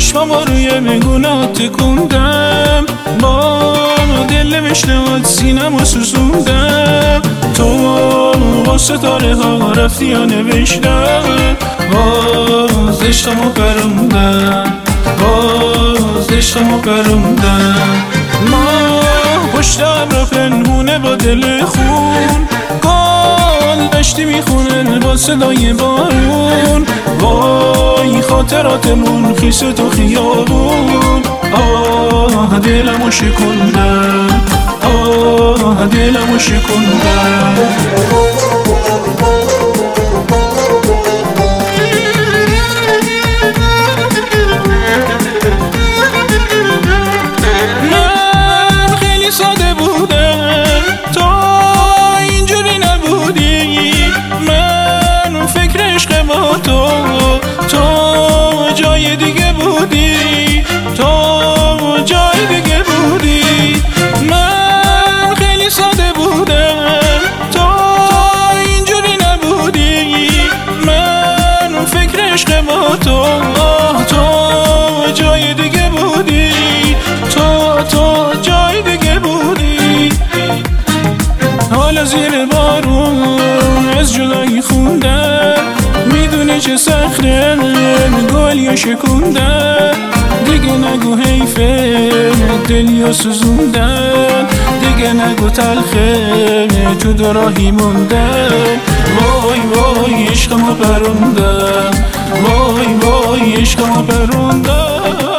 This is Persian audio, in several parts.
چشمم روی میگونات تکوندم، با دل نوشته سینم و سوزوندم. تو با ستاره ها رفتی یا نوشتم، باز عشقمو پروندم، باز عشقمو پروندم. ما پشتم را پنهونه با دل خون، گل دشتی میخونه با صدای بارون. وای خاطراتمون خیس تو خیابون، آه دلمو شکندم، آه دلمو شکندم. من خیلی ساده بودم، تو اینجوری نبودی. من فکر عشق با تو جای دیگه بودی، تو جای دیگه بودی. من خیلی ساده بودم، تو اینجوری نبودی. من فکر عشق با تو جای دیگه بودی، تو جای دیگه بودی. حالا زیر بارون از جدایی خوندم، میدونی چه سخته گلی شکوندن. دیگه نگو حیفه دلی سوزوندن، دیگه نگو تلخه تو دو راهی موندن. وای وای عشقمو پروندم، وای وای عشقمو پروندم.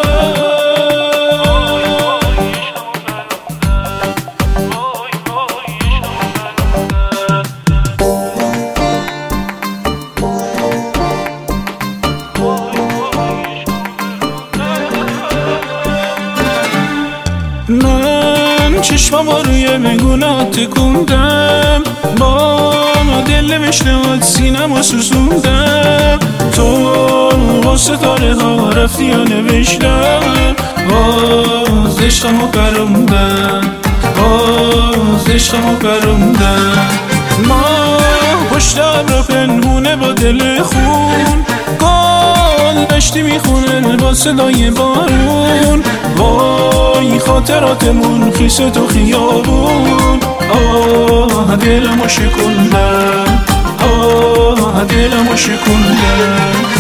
من چشمم روی میگونات تکوندم، با دل نوشته سینم و سوزوندم. تو با ستاره ها رفتی یا نوشتم، باز عشقمو پروندم، باز عشقمو پروندم. ما پشتم را پنهونه با دل خون، گل دشتی میخونه با صدای بارون. وای خاطراتمون خیس تو خیابون، آه دلمو شکندم، آه دلمو شکندم.